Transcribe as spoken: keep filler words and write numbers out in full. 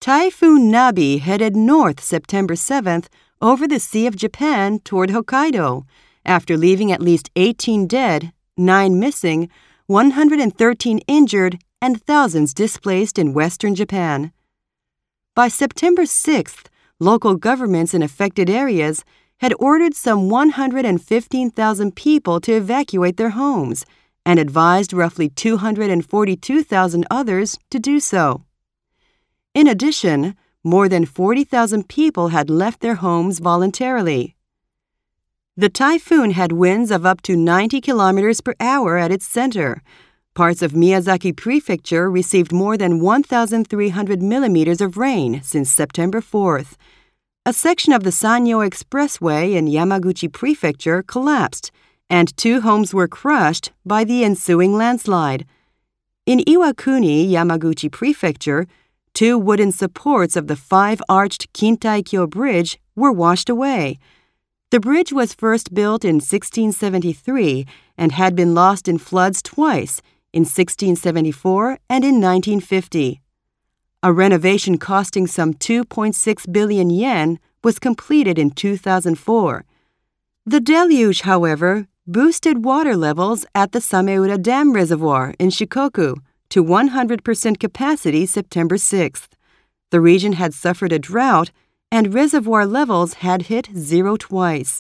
Typhoon Nabi headed north September seventh over the Sea of Japan toward Hokkaido, after leaving at least eighteen dead, nine missing, one hundred thirteen injured, and thousands displaced in western Japan. By September sixth, local governments in affected areas had ordered some one hundred fifteen thousand people to evacuate their homes and advised roughly two hundred forty-two thousand others to do so. In addition, more than forty thousand people had left their homes voluntarily. The typhoon had winds of up to ninety kilometers per hour at its center. Parts of Miyazaki Prefecture received more than one thousand three hundred millimeters of rain since September fourth. A section of the Sanyo Expressway in Yamaguchi Prefecture collapsed, and two homes were crushed by the ensuing landslide. In Iwakuni, Yamaguchi Prefecture, two wooden supports of the five-arched Kintai-kyo Bridge were washed away. The bridge was first built in sixteen seventy-three and had been lost in floods twice, in sixteen seventy-four and in nineteen fifty. A renovation costing some two point six billion yen was completed in two thousand four. The deluge, however, boosted water levels at the Sameura Dam Reservoir in Shikoku to one hundred percent capacity September sixth. The region had suffered a drought, and reservoir levels had hit zero twice.